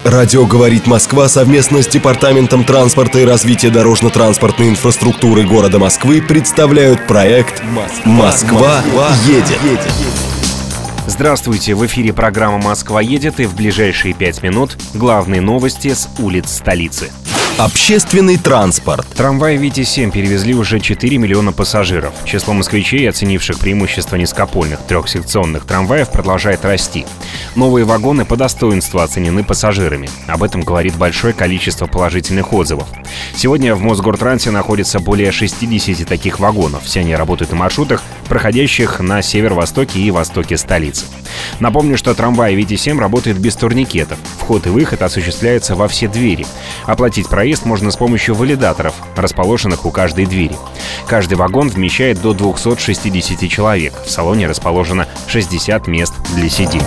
Радио «Говорит Москва» совместно с Департаментом транспорта и развития дорожно-транспортной инфраструктуры города Москвы представляют проект «Москва едет». Здравствуйте, в эфире программа «Москва едет», и в ближайшие 5 минут главные новости с улиц столицы. Общественный транспорт. Трамваи «Вити-7» перевезли уже 4 миллиона пассажиров. Число москвичей, оценивших преимущество низкопольных трехсекционных трамваев, продолжает расти. Новые вагоны по достоинству оценены пассажирами. Об этом говорит большое количество положительных отзывов. Сегодня в Мосгортрансе находится более 60 таких вагонов. Все они работают на маршрутах, проходящих на северо-востоке и востоке столицы. Напомню, что трамваи «Вити-7» работают без турникетов. Вход и выход осуществляются во все двери. Оплатить проезд можно с помощью валидаторов, расположенных у каждой двери. Каждый вагон вмещает до 260 человек. В салоне расположено 60 мест для сидений.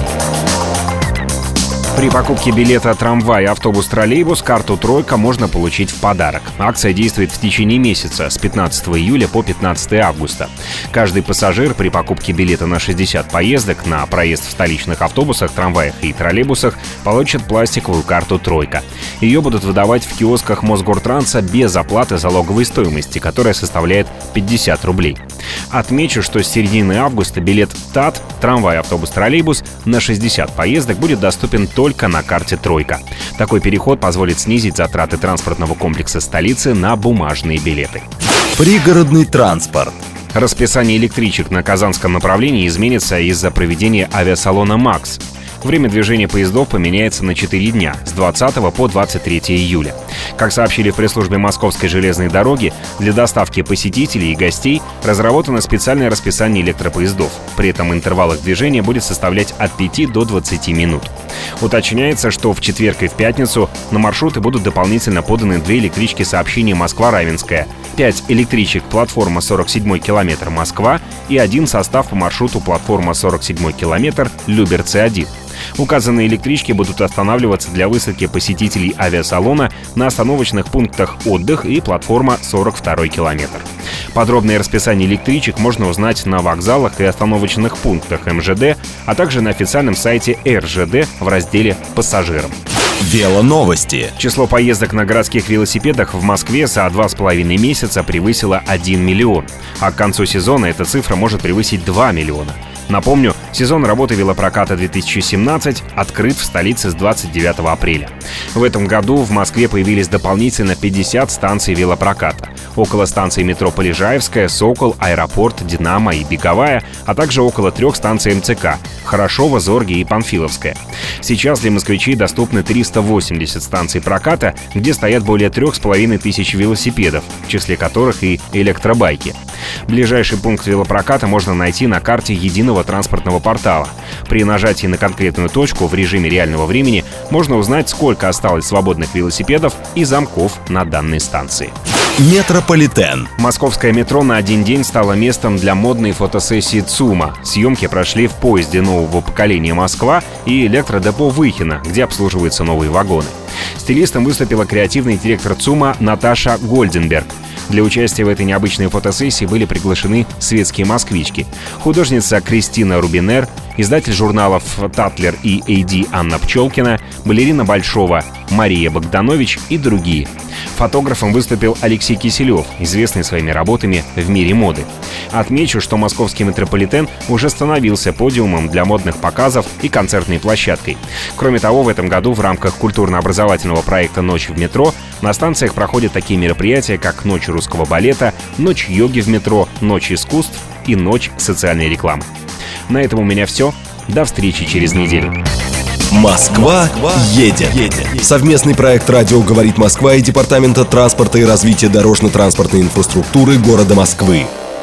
При покупке билета трамвай, автобус, троллейбус карту «Тройка» можно получить в подарок. Акция действует в течение месяца с 15 июля по 15 августа. Каждый пассажир при покупке билета на 60 поездок на проезд в столичных автобусах, трамваях и троллейбусах получит пластиковую карту «Тройка». Ее будут выдавать в киосках Мосгортранса без оплаты залоговой стоимости, которая составляет 50 рублей. Отмечу, что с середины августа билет ТАТ, трамвай, автобус, троллейбус на 60 поездок будет доступен только на карте «Тройка». Такой переход позволит снизить затраты транспортного комплекса столицы на бумажные билеты. Пригородный транспорт. Расписание электричек на Казанском направлении изменится из-за проведения авиасалона «МАКС». Время движения поездов поменяется на 4 дня, с 20 по 23 июля. Как сообщили в пресс-службе Московской железной дороги, для доставки посетителей и гостей разработано специальное расписание электропоездов. При этом интервал их движения будет составлять от 5 до 20 минут. Уточняется, что в четверг и в пятницу на маршруты будут дополнительно поданы 2 электрички сообщения Москва-Равенская, 5 электричек платформа 47 километр Москва и 1 состав по маршруту платформа 47 километр Люберцы-1. Указанные электрички будут останавливаться для высадки посетителей авиасалона на остановочных пунктах «Отдых» и платформа 42 километр. Подробное расписание электричек можно узнать на вокзалах и остановочных пунктах МЖД, а также на официальном сайте РЖД в разделе «Пассажирам». Велоновости. Число поездок на городских велосипедах в Москве за 2,5 месяца превысило 1 миллион, а к концу сезона эта цифра может превысить 2 миллиона. Напомню, сезон работы велопроката 2017 открыт в столице с 29 апреля. В этом году в Москве появились дополнительно 50 станций велопроката. Около станций метро Полежаевская, Сокол, Аэропорт, Динамо и Беговая, а также около 3 станций МЦК — Хорошова, Зорге и Панфиловская. Сейчас для москвичей доступны 380 станций проката, где стоят более 3500 велосипедов, в числе которых и электробайки. Ближайший пункт велопроката можно найти на карте единого транспортного портала. При нажатии на конкретную точку в режиме реального времени можно узнать, сколько осталось свободных велосипедов и замков на данной станции. Метрополитен. Московское метро на один день стало местом для модной фотосессии ЦУМа. Съемки прошли в поезде нового поколения «Москва» и электродепо Выхино, где обслуживаются новые вагоны. Стилистом выступила креативный директор ЦУМа Наташа Гольденберг. Для участия в этой необычной фотосессии были приглашены светские москвички: художница Кристина Рубинер, издатель журналов «Татлер» и «AD» Анна Пчелкина, балерина Большого Мария Богданович и другие. Фотографом выступил Алексей Киселев, известный своими работами в мире моды. Отмечу, что московский метрополитен уже становился подиумом для модных показов и концертной площадкой. Кроме того, в этом году в рамках культурно-образовательного проекта «Ночь в метро» на станциях проходят такие мероприятия, как «Ночь русского балета», «Ночь йоги в метро», «Ночь искусств» и «Ночь социальной рекламы». На этом у меня все. До встречи через неделю. Москва едет. Совместный проект «Радио говорит Москва» и Департамента транспорта и развития дорожно-транспортной инфраструктуры города Москвы.